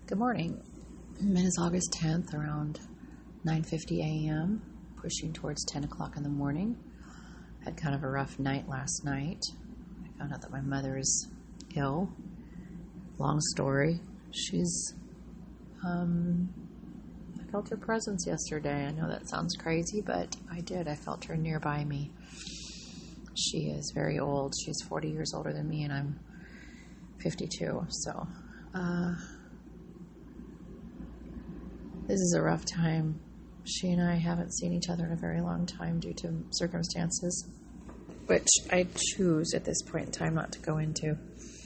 Good morning. It is August 10th, around 9:50 a.m., pushing towards 10 o'clock in the morning. Had kind of a rough night last night. I found out that my mother is ill. Long story. I felt her presence yesterday. I know that sounds crazy, but I did. I felt her nearby me. She is very old. She's 40 years older than me, and I'm 52. So, this is a rough time. She and I haven't seen each other in a very long time due to circumstances, which I choose at this point in time not to go into.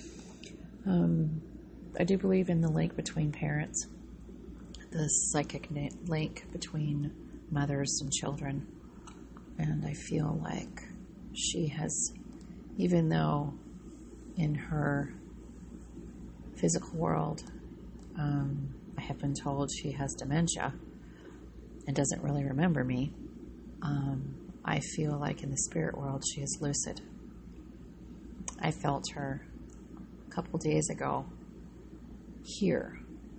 I do believe in the link between parents, the psychic link between mothers and children, and I feel like she has, even though in her physical world, I have been told she has dementia and doesn't really remember me. I feel like in the spirit world she is lucid. I felt her a couple days ago here.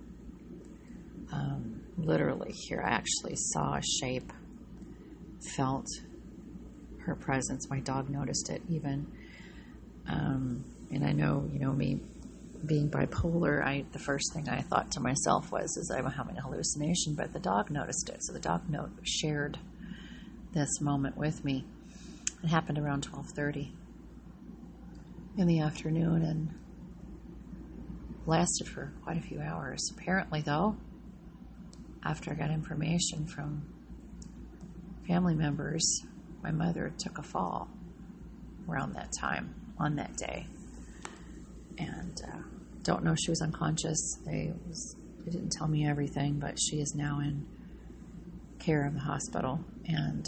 Literally here. I actually saw a shape, felt her presence. My dog noticed it even. And I know, me being bipolar, the first thing I thought to myself is I'm having a hallucination, but the dog noticed it. So the dog shared this moment with me. It happened around 12:30 in the afternoon and lasted for quite a few hours. Apparently, though, after I got information from family members, my mother took a fall around that time, on that day. And don't know if she was unconscious. They didn't tell me everything, but she is now in care in the hospital. And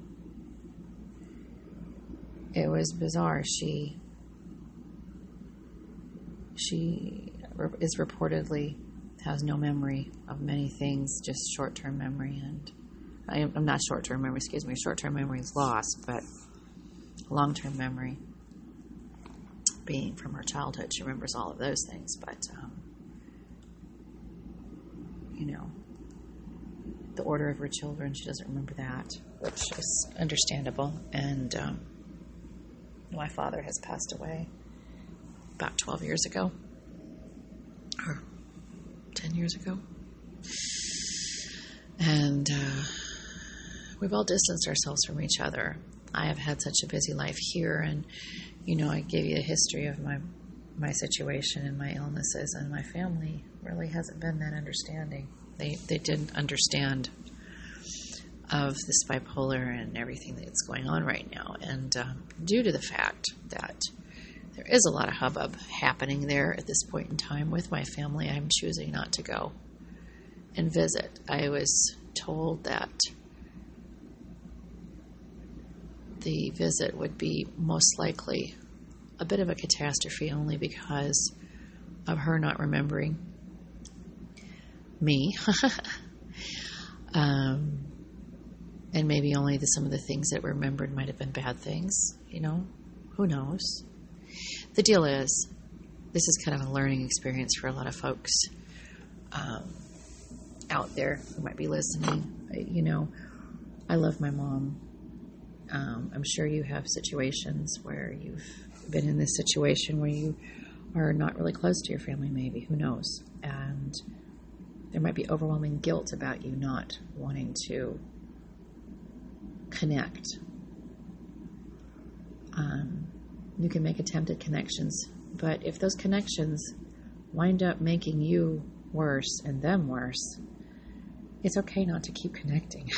it was bizarre. She is reportedly has no memory of many things, just short-term memory. And I'm not short-term memory, short-term memory is lost, but long-term memory being from her childhood. She remembers all of those things, but the order of her children, she doesn't remember that, which is understandable. And my father has passed away about 12 years ago, or 10 years ago. And we've all distanced ourselves from each other. I have had such a busy life here, and I gave you a history of my situation and my illnesses, and my family really hasn't been that understanding. They didn't understand of this bipolar and everything that's going on right now. And due to the fact that there is a lot of hubbub happening there at this point in time with my family, I'm choosing not to go and visit. I was told that the visit would be most likely a bit of a catastrophe only because of her not remembering me. And maybe only some of the things that were remembered might have been bad things, who knows? The deal is, this is kind of a learning experience for a lot of folks out there who might be listening. I love my mom. I'm sure you have situations where you've been in this situation where you are not really close to your family, maybe. Who knows? And there might be overwhelming guilt about you not wanting to connect. You can make attempted connections, but if those connections wind up making you worse and them worse, it's okay not to keep connecting.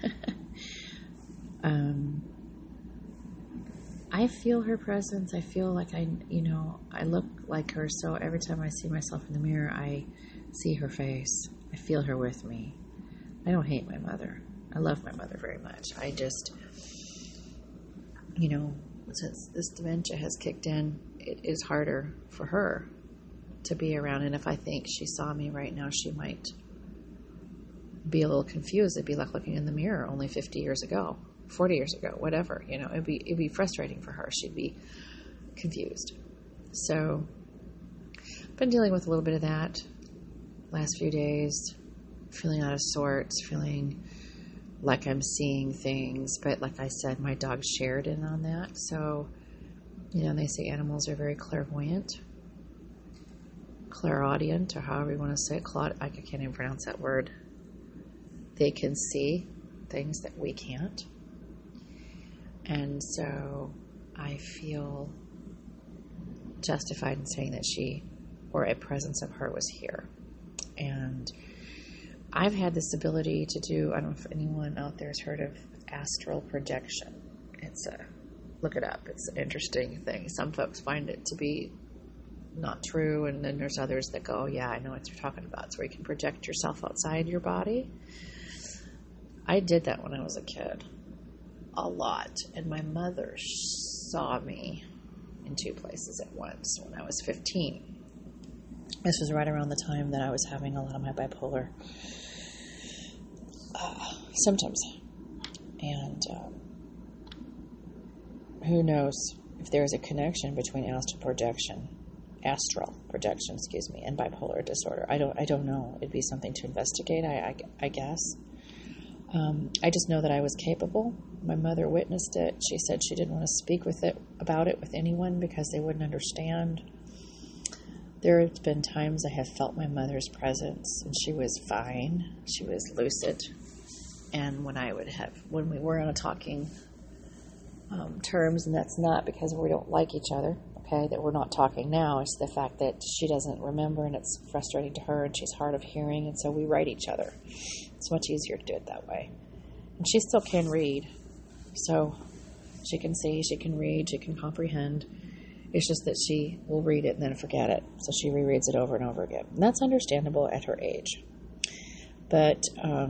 I feel her presence. I feel like I look like her. So every time I see myself in the mirror, I see her face. I feel her with me. I don't hate my mother. I love my mother very much. I just, since this dementia has kicked in, it is harder for her to be around. And if I think she saw me right now, she might be a little confused. It'd be like looking in the mirror only 50 years ago. 40 years ago, whatever, it'd be frustrating for her. She'd be confused. So, been dealing with a little bit of that. last few days, feeling out of sorts, feeling like I'm seeing things. But like I said, my dog shared in on that. So, they say animals are very clairvoyant, clairaudient, or however you want to say it. I can't even pronounce that word. They can see things that we can't. And so I feel justified in saying that she, or a presence of her, was here. And I've had this ability to do, I don't know if anyone out there has heard of astral projection. Look it up. It's an interesting thing. Some folks find it to be not true, and then there's others that go, yeah, I know what you're talking about. It's where you can project yourself outside your body. I did that when I was a kid. A lot. And my mother saw me in 2 places at once when I was 15. This was right around the time that I was having a lot of my bipolar symptoms. And who knows if there is a connection between astral projection, and bipolar disorder. I don't know. It'd be something to investigate, I guess. I just know that I was capable. My mother witnessed it. She said she didn't want to speak about it with anyone because they wouldn't understand. There have been times I have felt my mother's presence, and she was fine. She was lucid. And when we were on a talking terms, and that's not because we don't like each other, okay, that we're not talking now. It's the fact that she doesn't remember, and it's frustrating to her, and she's hard of hearing, and so we write each other. It's much easier to do it that way. And she still can read. So she can see, she can read, she can comprehend. It's just that she will read it and then forget it. So she rereads it over and over again. And that's understandable at her age. But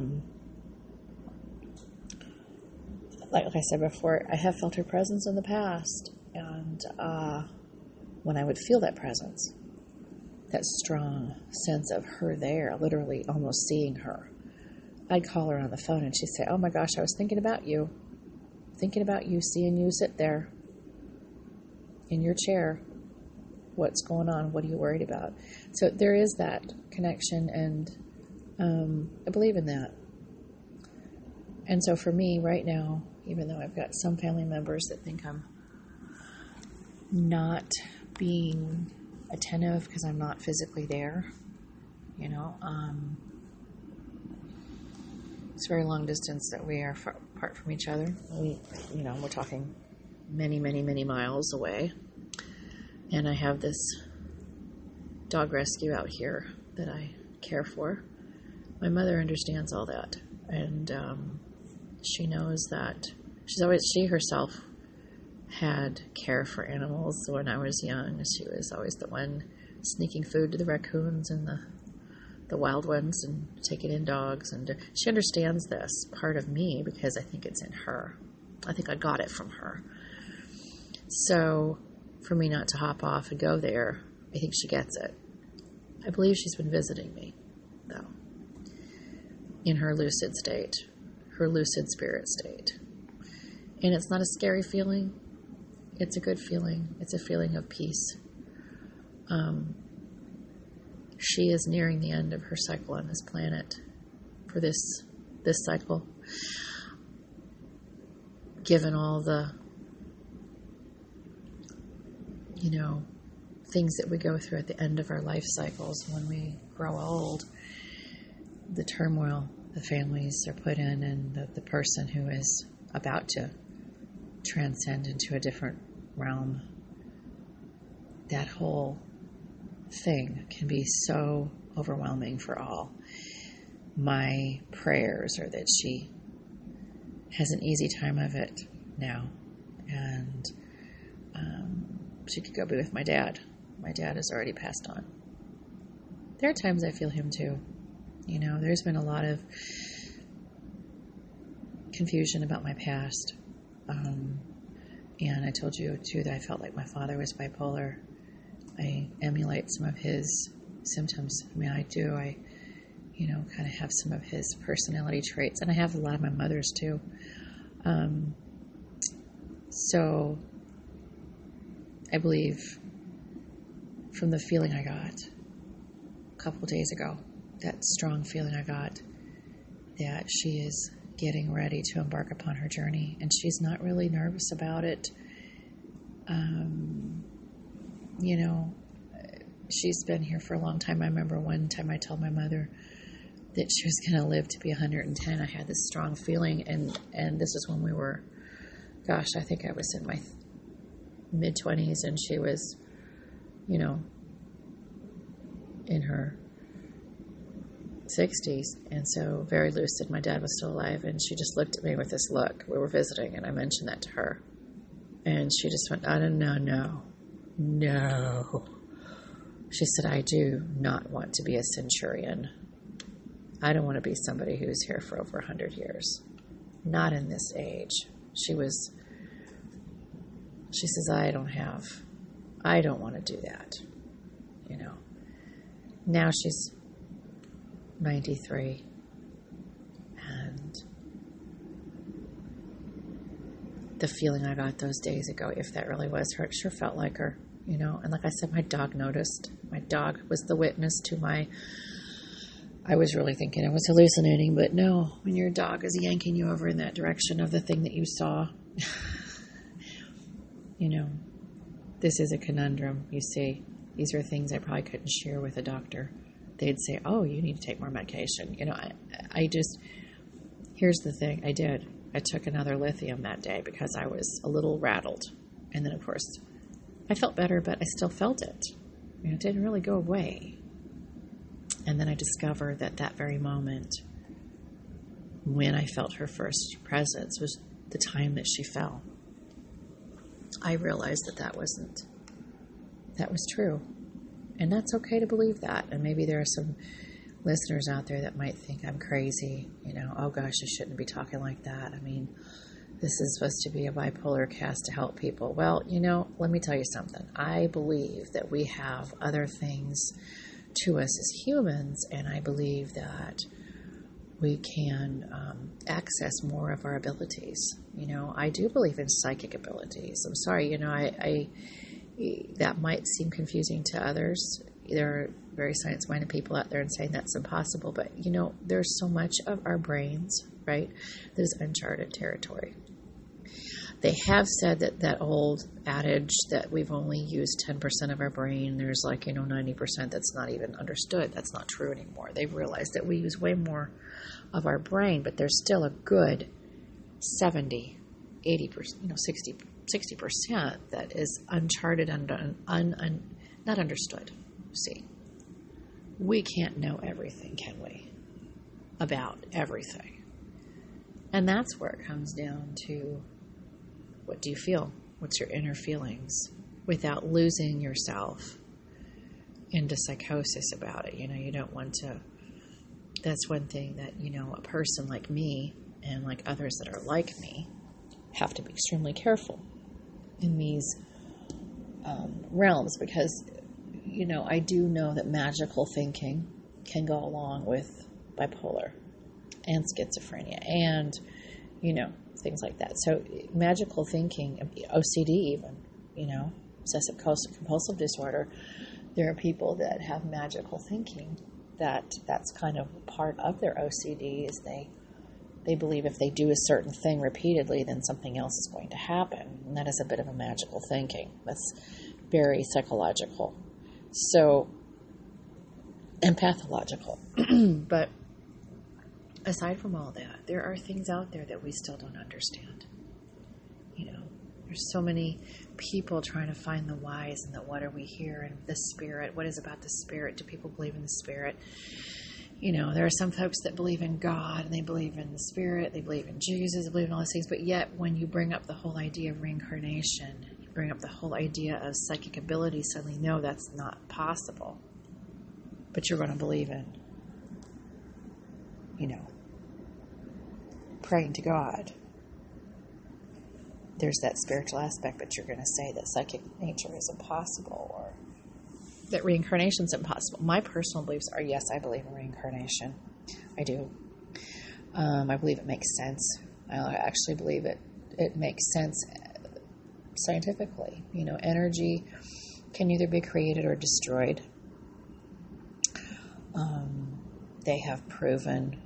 like I said before, I have felt her presence in the past. And when I would feel that presence, that strong sense of her there, literally almost seeing her, I'd call her on the phone and she'd say, oh my gosh, I was thinking about you, seeing you sit there in your chair. What's going on? What are you worried about? So there is that connection, and I believe in that. And so for me right now, even though I've got some family members that think I'm not being attentive because I'm not physically there, it's very long distance that we are apart from each other. We're talking many, many, many miles away. And I have this dog rescue out here that I care for. My mother understands all that. And she knows that she herself had care for animals when I was young. She was always the one sneaking food to the raccoons and the wild ones and taking in dogs. And she understands this part of me because I think it's in her. I think I got it from her. So for me not to hop off and go there, I think she gets it. I believe she's been visiting me, though, in her lucid state, her lucid spirit state. And it's not a scary feeling. It's a good feeling. It's a feeling of peace. She is nearing the end of her cycle on this planet for this cycle. Given all the, things that we go through at the end of our life cycles when we grow old, the turmoil the families are put in, and the person who is about to transcend into a different realm, that whole thing can be so overwhelming for all. My prayers are that she has an easy time of it now, and she could go be with my dad. My dad has already passed on. There are times I feel him too. There's been a lot of confusion about my past. And I told you too that I felt like my father was bipolar. I emulate some of his symptoms. I do. I kind of have some of his personality traits, and I have a lot of my mother's too. So I believe from the feeling I got a couple days ago that strong feeling I got that she is getting ready to embark upon her journey, and she's not really nervous about it. You know, she's been here for a long time. I remember one time I told my mother that she was going to live to be 110. I had this strong feeling, and this is when we were, gosh, I think I was in my mid-20s, and she was, you know, in her 60s, and so very lucid. My dad was still alive, and she just looked at me with this look. We were visiting, and I mentioned that to her, and she just went, no. She said, I do not want to be a centurion. I don't want to be somebody who's here for over 100 years. Not in this age. She says, I don't want to do that. You know. Now she's 93. And the feeling I got those days ago, if that really was her, it sure felt like her, you know. And like I said, my dog noticed. My dog was the witness to I was really thinking I was hallucinating, but no, when your dog is yanking you over in that direction of the thing that you saw, you know, this is a conundrum, you see. These are things I probably couldn't share with a doctor. They'd say, oh, you need to take more medication. You know, here's the thing, I did. I took another lithium that day because I was a little rattled. And then, of course, I felt better, but I still felt it. You know, it didn't really go away. And then I discovered that very moment when I felt her first presence was the time that she fell. I realized that was true. And that's okay to believe that. And maybe there are some listeners out there that might think I'm crazy. You know, oh gosh, I shouldn't be talking like that. I mean, this is supposed to be a bipolar cast to help people. Well, you know, let me tell you something. I believe that we have other things to us as humans, and I believe that we can access more of our abilities. You know, I do believe in psychic abilities. I'm sorry, you know, I that might seem confusing to others. There are very science-minded people out there and saying that's impossible, but, you know, there's so much of our brains, right, that is uncharted territory. They have said that old adage that we've only used 10% of our brain. There's 90% that's not even understood. That's not true anymore. They've realized that we use way more of our brain, but there's still a good 70, 80%, 60% that is uncharted, not understood. See, we can't know everything, can we? About everything. And that's where it comes down to, what do you feel? What's your inner feelings? Without losing yourself into psychosis about it. You know, you don't want to. That's one thing that, you know, a person like me and like others that are like me have to be extremely careful in these realms, because, you know, I do know that magical thinking can go along with bipolar and schizophrenia and, you know, things like that. So magical thinking, OCD even, you know, obsessive compulsive disorder, there are people that have magical thinking that's kind of part of their OCD is they believe if they do a certain thing repeatedly, then something else is going to happen. And that is a bit of a magical thinking. That's very psychological. So, and pathological. But aside from all that, there are things out there that we still don't understand. You know, there's so many people trying to find the whys and the what are we here and the spirit. What is about the spirit? Do people believe in the spirit? You know, there are some folks that believe in God and they believe in the spirit. They believe in Jesus. They believe in all these things. But yet, when you bring up the whole idea of reincarnation, you bring up the whole idea of psychic ability, suddenly, no, that's not possible. But you're going to believe in, you know, praying to God. There's that spiritual aspect, but you're going to say that psychic nature is impossible or that reincarnation is impossible. My personal beliefs are, yes, I believe in reincarnation. I do. I believe it makes sense. I actually believe it makes sense scientifically. You know, energy can either be created or destroyed. they have proven,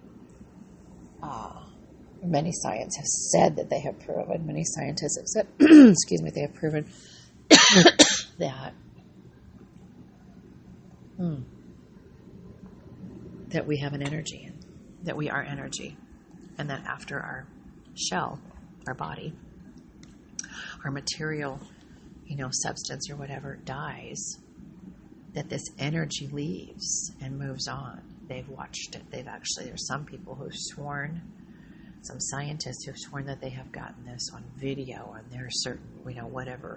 many scientists have said that they have proven, many scientists have said, excuse me, they have proven that that we have an energy, that we are energy, and that after our shell, our body, our material, substance or whatever dies, that this energy leaves and moves on. They've watched it. There's some people who've sworn, some scientists who've sworn that they have gotten this on video on their certain, whatever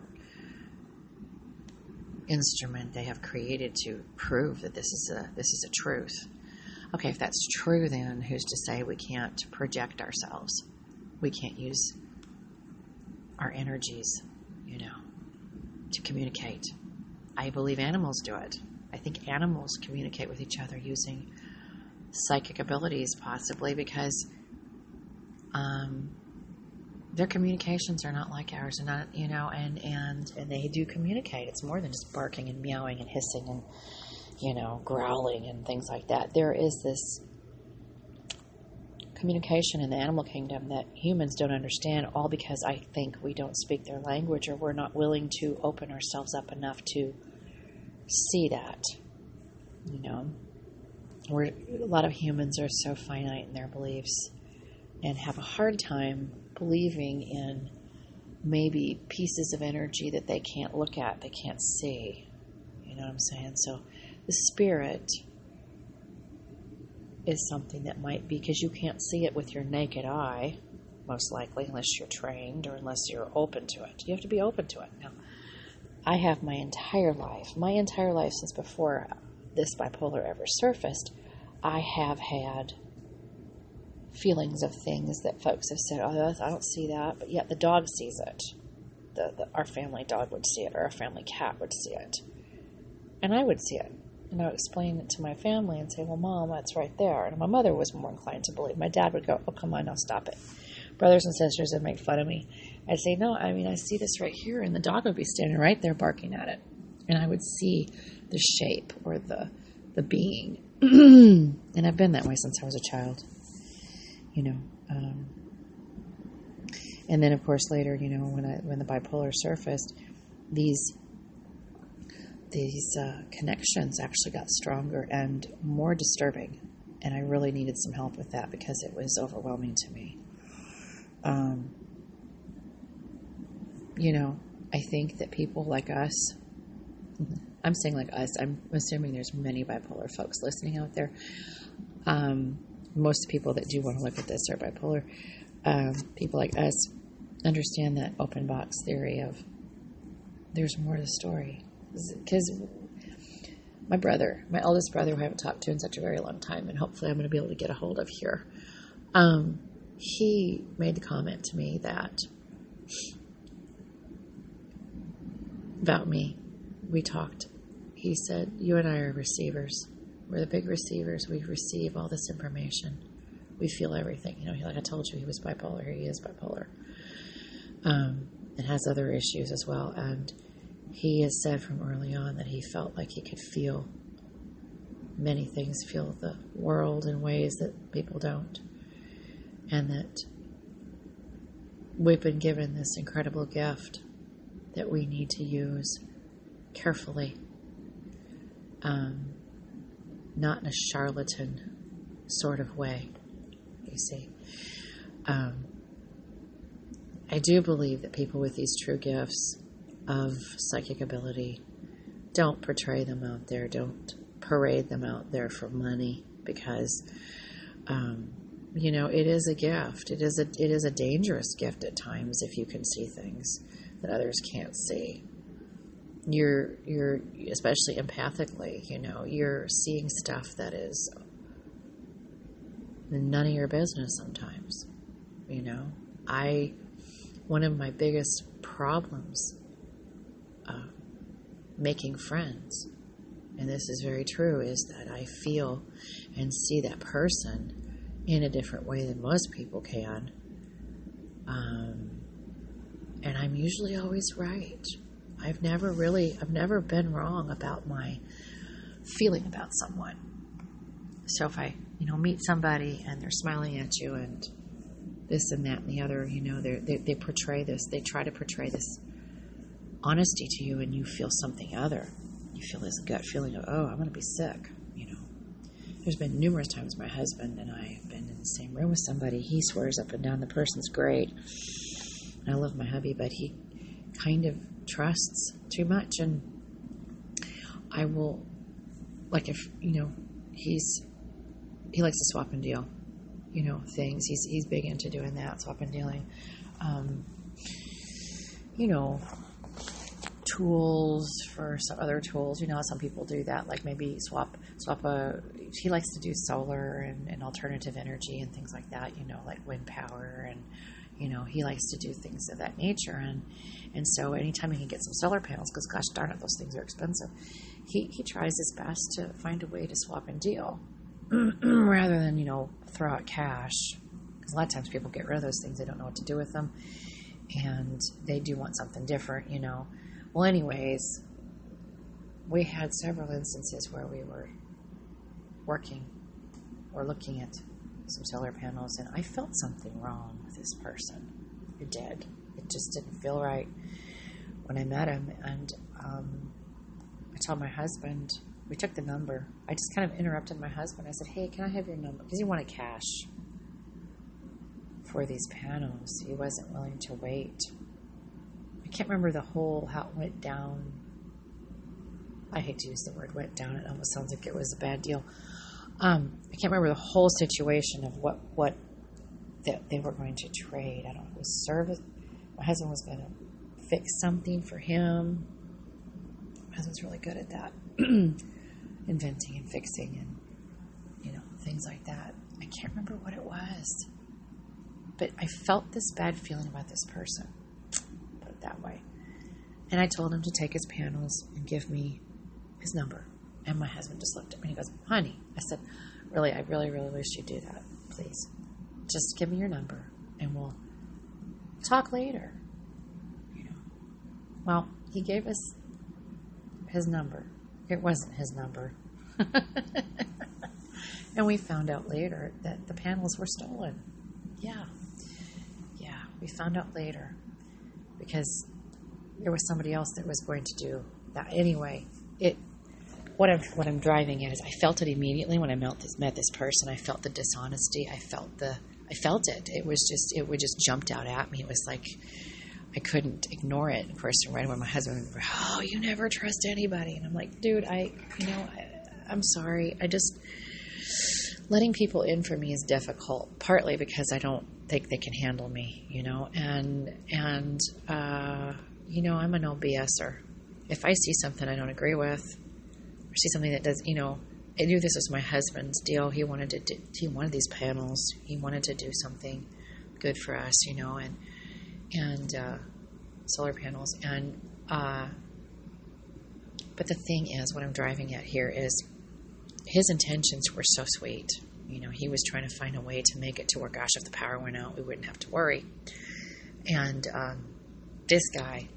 instrument they have created to prove that this is a truth. Okay, if that's true, then who's to say we can't project ourselves? We can't use our energies, to communicate. I believe animals do it. I think animals communicate with each other using psychic abilities, possibly because their communications are not like ours, and not, and they do communicate. It's more than just barking and meowing and hissing and, growling and things like that. There is this communication in the animal kingdom that humans don't understand, all because I think we don't speak their language, or we're not willing to open ourselves up enough to see that. A lot of humans are so finite in their beliefs and have a hard time believing in maybe pieces of energy that they can't look at, they can't see. You know what I'm saying? So the spirit is something that might be, because you can't see it with your naked eye, most likely, unless you're trained or unless you're open to it. You have to be open to it. Now, I have my entire life since before this bipolar ever surfaced, I have had feelings of things that folks have said, oh, I don't see that, but yet the dog sees it. Our family dog would see it, or our family cat would see it. And I would see it. And I would explain it to my family and say, well, Mom, that's right there. And my mother was more inclined to believe. My dad would go, oh, come on, now stop it. Brothers and sisters would make fun of me. I'd say, no, I see this right here. And the dog would be standing right there barking at it. And I would see the shape or the being. And I've been that way since I was a child. And then, of course, later, when the bipolar surfaced, these connections actually got stronger and more disturbing, and I really needed some help with that because it was overwhelming to me. I think that people like us, I'm saying like us, I'm assuming there's many bipolar folks listening out there. Most people that do want to look at this are bipolar. People like us understand that open box theory of there's more to the story. Because my eldest brother, who I haven't talked to in such a very long time, and hopefully I'm going to be able to get a hold of here, he made the comment to me that about me. We talked. He said, you and I are receivers. We're the big receivers. We receive all this information. We feel everything. Like I told you, he was bipolar. He is bipolar. And has other issues as well. And he has said from early on that he felt like he could feel many things, feel the world in ways that people don't. And that we've been given this incredible gift that we need to use carefully. Not in a charlatan sort of way, you see. I do believe that people with these true gifts of psychic ability don't portray them out there, don't parade them out there for money, because it is a gift. It is a dangerous gift at times if you can see things that others can't see. You're especially empathically, you're seeing stuff that is none of your business sometimes. One of my biggest problems making friends, and this is very true, is that I feel and see that person in a different way than most people can. And I'm usually always right. I've never been wrong about my feeling about someone. So if I meet somebody and they're smiling at you and this and that and the other, they portray this, they try to portray this honesty to you, and you feel something other. You feel this gut feeling of, oh, I'm going to be sick, There's been numerous times my husband and I have been in the same room with somebody. He swears up and down the person's great. I love my hubby, but he kind of trusts too much, and I will, like, if, he likes to swap and deal, things. He's big into doing that, swap and dealing. Tools for some other tools. Some people do that, like maybe swap he likes to do solar and alternative energy and things like that, like wind power, and he likes to do things of that nature, and so anytime he can get some solar panels, because gosh darn it, those things are expensive, he tries his best to find a way to swap and deal rather than throw out cash, because a lot of times people get rid of those things, they don't know what to do with them, and they do want something different. Well, anyways, we had several instances where we were working or looking at some solar panels, and I felt something wrong with this person. It did. It just didn't feel right when I met him, and I told my husband, we took the number. I just kind of interrupted my husband. I said, hey, can I have your number? Because he wanted cash for these panels. He wasn't willing to wait. I can't remember how it went down. I hate to use the word went down. It almost sounds like it was a bad deal. I can't remember the whole situation of what that they were going to trade. I don't know if it was service. My husband was going to fix something for him. My husband's really good at that. Inventing and fixing and, things like that. I can't remember what it was. But I felt this bad feeling about this person. Put it that way. And I told him to take his panels and give me his number. And my husband just looked at me and he goes, honey, I said, really, I really, really wish you'd do that. Please. Just give me your number and we'll talk later. Well, he gave us his number. It wasn't his number. And we found out later that the panels were stolen. Yeah, we found out later because there was somebody else that was going to do that. Anyway, what I'm driving at is I felt it immediately when I met this person. I felt the dishonesty. I felt it. It just jumped out at me. It was like I couldn't ignore it. Of course, right away my husband would go, oh, you never trust anybody. And I'm like, dude, I'm sorry. Letting people in for me is difficult, partly because I don't think they can handle me, and I'm a no BSer. If I see something I don't agree with, or see something that does, I knew this was my husband's deal. He wanted these panels. He wanted to do something good for us, and solar panels. And, but the thing is, what I'm driving at here is his intentions were so sweet. He was trying to find a way to make it to where, gosh, if the power went out, we wouldn't have to worry. And this guy,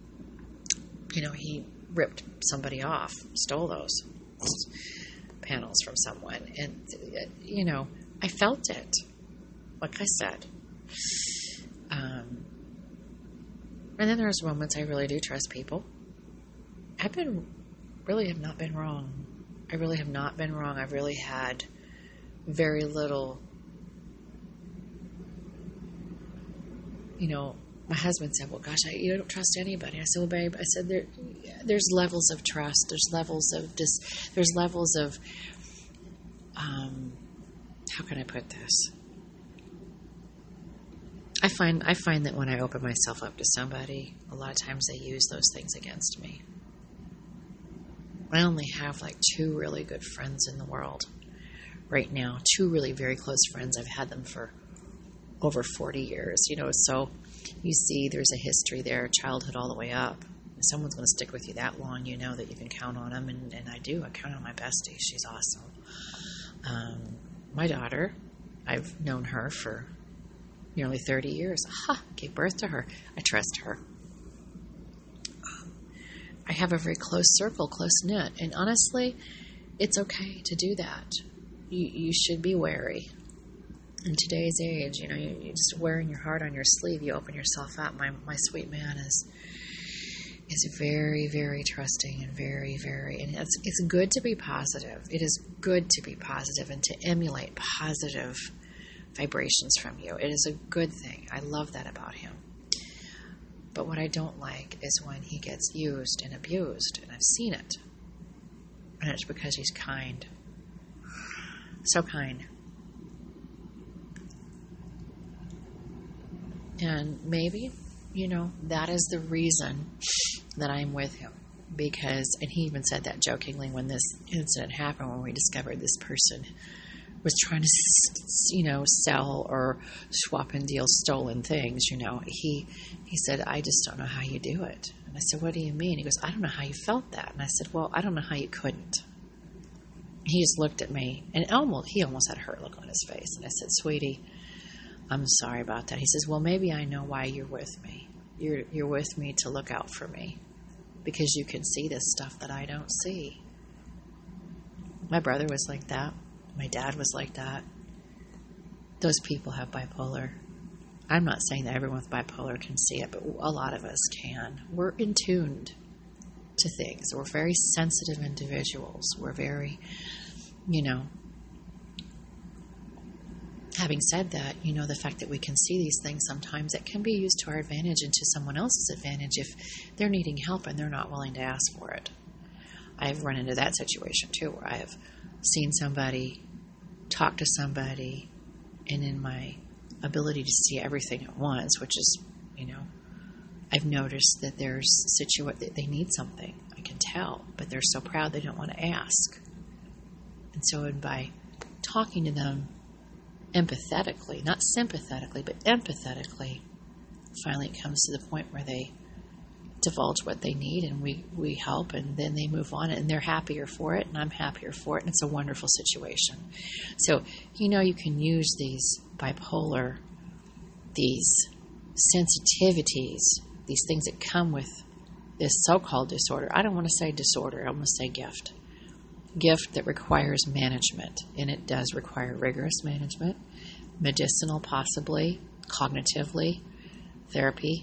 he ripped somebody off, stole those panels from someone. And, I felt it, like I said. And then there's moments I really do trust people. Really have not been wrong. I really have not been wrong. I've really had very little, my husband said, well, gosh, you don't trust anybody. I said, well, babe, there's levels of trust. There's levels of, how can I put this? I find that when I open myself up to somebody, a lot of times they use those things against me. I only have like 2 really good friends in the world right now. 2 really very close friends. I've had them for over 40 years, so you see there's a history there, childhood all the way up. If someone's going to stick with you that long, that you can count on them, and I do. I count on my bestie. She's awesome. My daughter, I've known her for nearly 30 years. Gave birth to her. I trust her. I have a very close circle, close knit, and honestly, it's okay to do that. you should be wary. In today's age, you're just wearing your heart on your sleeve. You open yourself up. My sweet man is very, very trusting and very, very, and it's good to be positive. It is good to be positive and to emulate positive vibrations from you. It is a good thing. I love that about him. But what I don't like is when he gets used and abused, and I've seen it. And it's because he's kind. So kind. And maybe, that is the reason that I'm with him. Because, and he even said that jokingly when this incident happened, when we discovered this person was trying to, sell or swap and deal stolen things, He said, I just don't know how you do it. And I said, what do you mean? He goes, I don't know how you felt that. And I said, well, I don't know how you couldn't. He just looked at me, and he almost had a hurt look on his face. And I said, sweetie, I'm sorry about that. He says, well, maybe I know why you're with me. You're with me to look out for me because you can see this stuff that I don't see. My brother was like that. My dad was like that. Those people have bipolar. I'm not saying that everyone with bipolar can see it, but a lot of us can. We're in tuned to things. We're very sensitive individuals. We're very, having said that, the fact that we can see these things sometimes, it can be used to our advantage and to someone else's advantage if they're needing help and they're not willing to ask for it. I've run into that situation too, where I have seen somebody talk to somebody, and in my ability to see everything at once, which is, I've noticed that that they need something. I can tell, but they're so proud they don't want to ask. And so by talking to them empathetically, not sympathetically, but empathetically, finally it comes to the point where they divulge what they need, and we help, and then they move on, and they're happier for it, and I'm happier for it, and it's a wonderful situation. So, you can use these bipolar, these sensitivities, these things that come with this so-called disorder. I don't want to say disorder, I want to say gift. Gift that requires management, and it does require rigorous management, medicinal possibly, cognitively, therapy.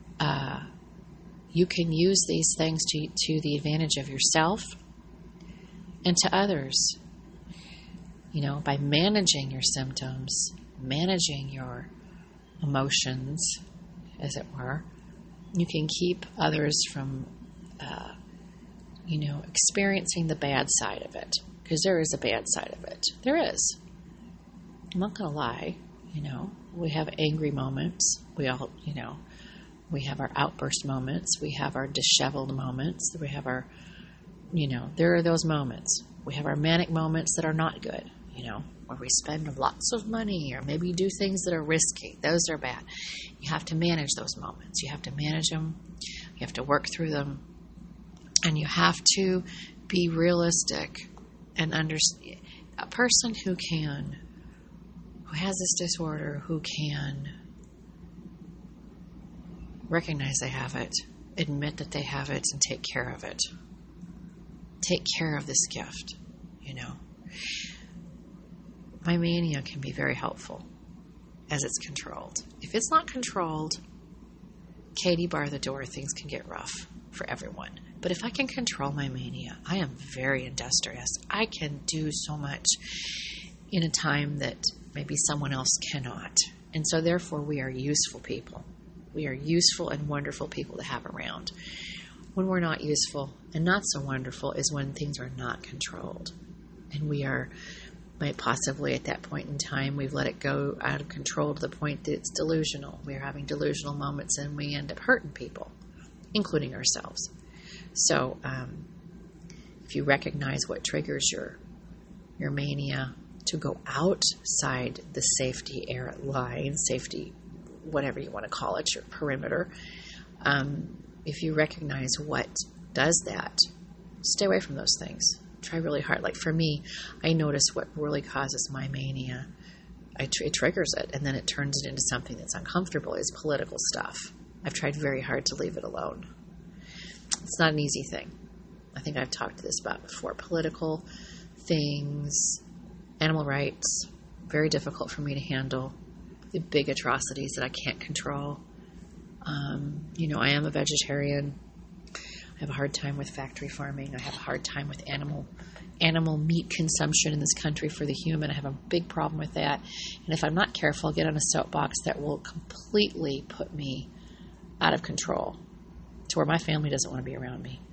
You can use these things to the advantage of yourself and to others. By managing your symptoms, managing your emotions, as it were, you can keep others from, experiencing the bad side of it. Because there is a bad side of it. There is. I'm not going to lie. We have angry moments. We all, we have our outburst moments. We have our disheveled moments. We have our, there are those moments. We have our manic moments that are not good, where we spend lots of money or maybe do things that are risky. Those are bad. You have to manage those moments. You have to manage them. You have to work through them. And you have to be realistic and understand. A person who has this disorder, who can recognize they have it, admit that they have it, and take care of it. Take care of this gift, My mania can be very helpful as it's controlled. If it's not controlled, Katie, bar the door, things can get rough for everyone. But if I can control my mania, I am very industrious. I can do so much in a time that maybe someone else cannot. And so therefore we are useful people. We are useful and wonderful people to have around. When we're not useful and not so wonderful is when things are not controlled. And we are, might possibly at that point in time, we've let it go out of control to the point that it's delusional. We're having delusional moments and we end up hurting people, including ourselves. So if you recognize what triggers your mania to go outside the safety line, safety, whatever you want to call it, your perimeter, if you recognize what does that, stay away from those things. Try really hard. Like for me, I notice what really causes my mania. It triggers it, and then it turns it into something that's uncomfortable, is political stuff. I've tried very hard to leave it alone. It's not an easy thing. I think I've talked to this about before. Political things, Animal rights, very difficult for me to handle. The big atrocities that I can't control. I am a vegetarian. I have a hard time with factory farming. I have a hard time with animal meat consumption in this country for the human. I have a big problem with that. And if I'm not careful, I'll get on a soapbox that will completely put me out of control to where my family doesn't want to be around me,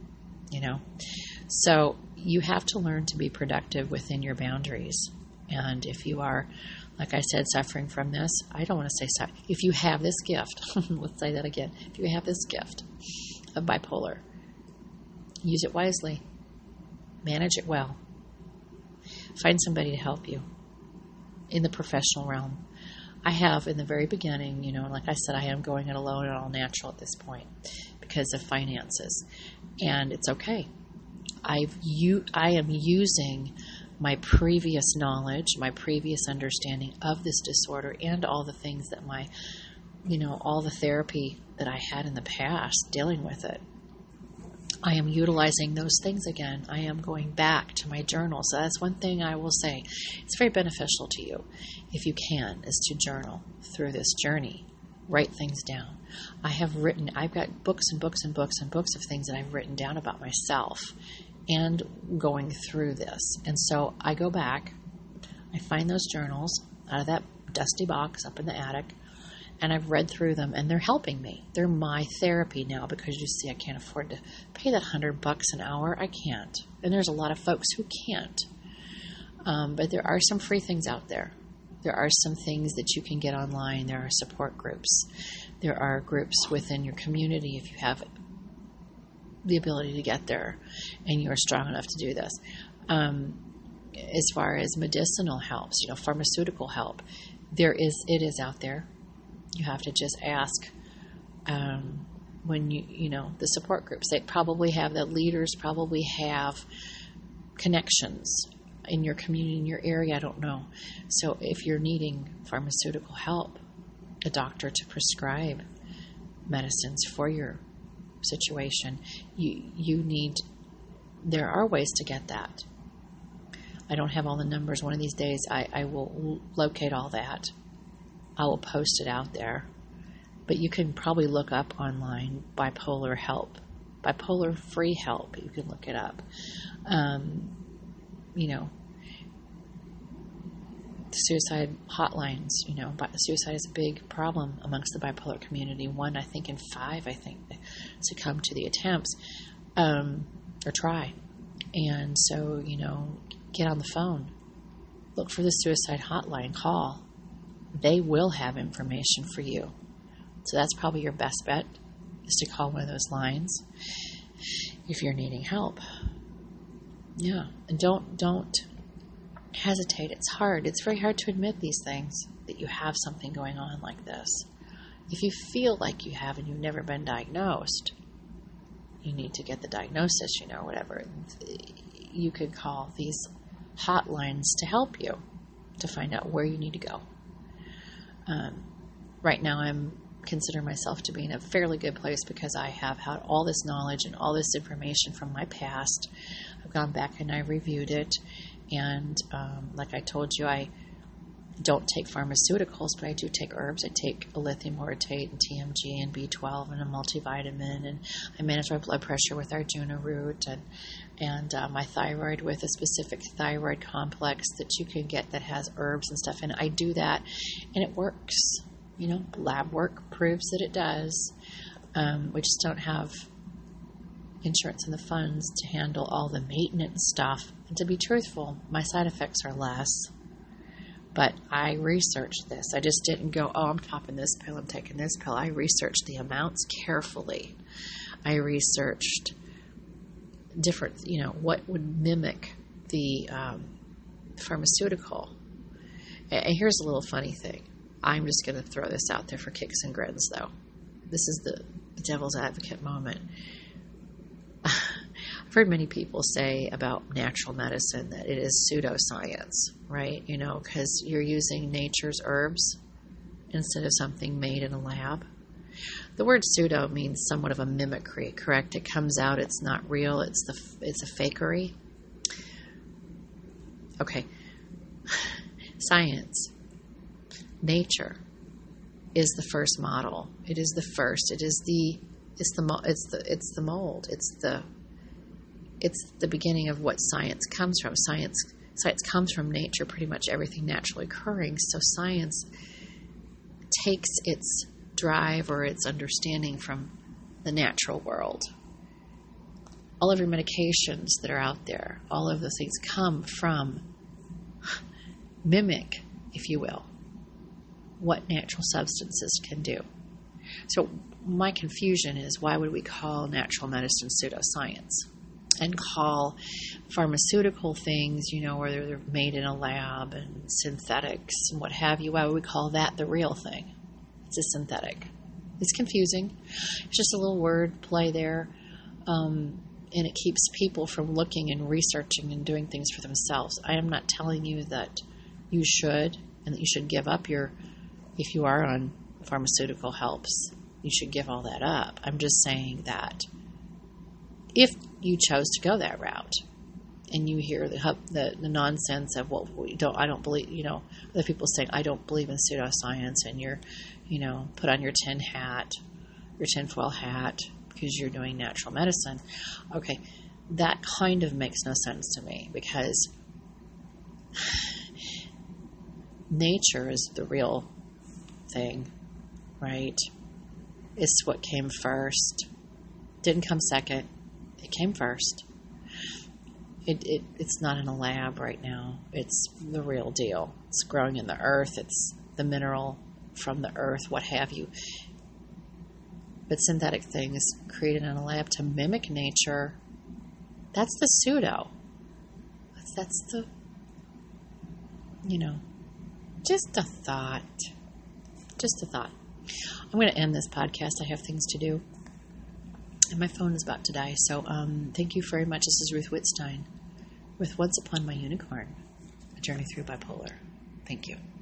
So you have to learn to be productive within your boundaries. And if you are, like I said, suffering from this, I don't want to say if you have this gift, let's say that again. If you have this gift of bipolar, use it wisely. Manage it well. Find somebody to help you in the professional realm. I have in the very beginning, like I said, I am going it alone and all natural at this point because of finances. And it's okay. I am using my previous knowledge, my previous understanding of this disorder and all the things that all the therapy that I had in the past dealing with it. I am utilizing those things again. I am going back to my journal. So that's one thing I will say. It's very beneficial to you, if you can, is to journal through this journey. Write things down. I've got books and books and books and books of things that I've written down about myself and going through this. And so I go back, I find those journals out of that dusty box up in the attic, and I've read through them, and they're helping me. They're my therapy now because, you see, I can't afford to pay that $100 an hour. I can't. And there's a lot of folks who can't. But there are some free things out there. There are some things that you can get online. There are support groups. There are groups within your community if you have the ability to get there and you're strong enough to do this. As far as medicinal helps, pharmaceutical help, it is out there. You have to just ask when the support groups. They probably have, the leaders probably have connections in your community, in your area. I don't know. So if you're needing pharmaceutical help, a doctor to prescribe medicines for your situation, there are ways to get that. I don't have all the numbers. One of these days I will locate all that. I will post it out there. But you can probably look up online bipolar help, bipolar free help. You can look it up. Suicide hotlines, suicide is a big problem amongst the bipolar community. 1, I think, in 5, succumb to the attempts, or try. And so, get on the phone, look for the suicide hotline, call. They will have information for you. So that's probably your best bet, is to call one of those lines if you're needing help. Yeah, and don't hesitate. It's hard. It's very hard to admit these things, that you have something going on like this. If you feel like you have and you've never been diagnosed, you need to get the diagnosis, whatever. You could call these hotlines to help you to find out where you need to go. Right now I'm consider myself to be in a fairly good place because I have had all this knowledge and all this information from my past. I've gone back and I reviewed it, and like I told you, I don't take pharmaceuticals, but I do take herbs. I take a lithium orotate and TMG and B12 and a multivitamin, and I manage my blood pressure with Arjuna root and my thyroid with a specific thyroid complex that you can get that has herbs and stuff. And I do that, and it works. Lab work proves that it does. We just don't have insurance and the funds to handle all the maintenance stuff. And to be truthful, my side effects are less. But I researched this. I just didn't go, I'm popping this pill, I'm taking this pill. I researched the amounts carefully. I researched different, what would mimic the pharmaceutical. And here's a little funny thing. I'm just going to throw this out there for kicks and grins, though. This is the devil's advocate moment. I've heard many people say about natural medicine that it is pseudoscience, right? Because you're using nature's herbs instead of something made in a lab. The word pseudo means somewhat of a mimicry, correct? It comes out, it's not real, it's a fakery. Okay. science, nature is the first model. It is the first. It's the mold. It's the beginning of what science comes from. Science comes from nature, pretty much everything naturally occurring. So science takes its drive or its understanding from the natural world. All of your medications that are out there, all of those things come from, mimic, if you will, what natural substances can do. So my confusion is, why would we call natural medicine pseudoscience and call pharmaceutical things, where they're made in a lab and synthetics and what have you, why would we call that the real thing? It's a synthetic. It's confusing. It's just a little word play there. And it keeps people from looking and researching and doing things for themselves. I am not telling you that you should, and that you should give up if you are on pharmaceutical helps, you should give all that up. I'm just saying that if you chose to go that route, and you hear the nonsense of, well, I don't believe, the people saying, I don't believe in pseudoscience, and you're, put on your tinfoil hat, because you're doing natural medicine. Okay, that kind of makes no sense to me, because nature is the real thing, right? It's what came first. Didn't come second. It came first. It's not in a lab right now. It's the real deal. It's growing in the earth. It's the mineral from the earth, what have you. But synthetic things created in a lab to mimic nature, that's the pseudo. That's the, just a thought. Just a thought. I'm going to end this podcast. I have things to do. And my phone is about to die. So thank you very much. This is Ruth Wittstein with Once Upon My Unicorn, A Journey Through Bipolar. Thank you.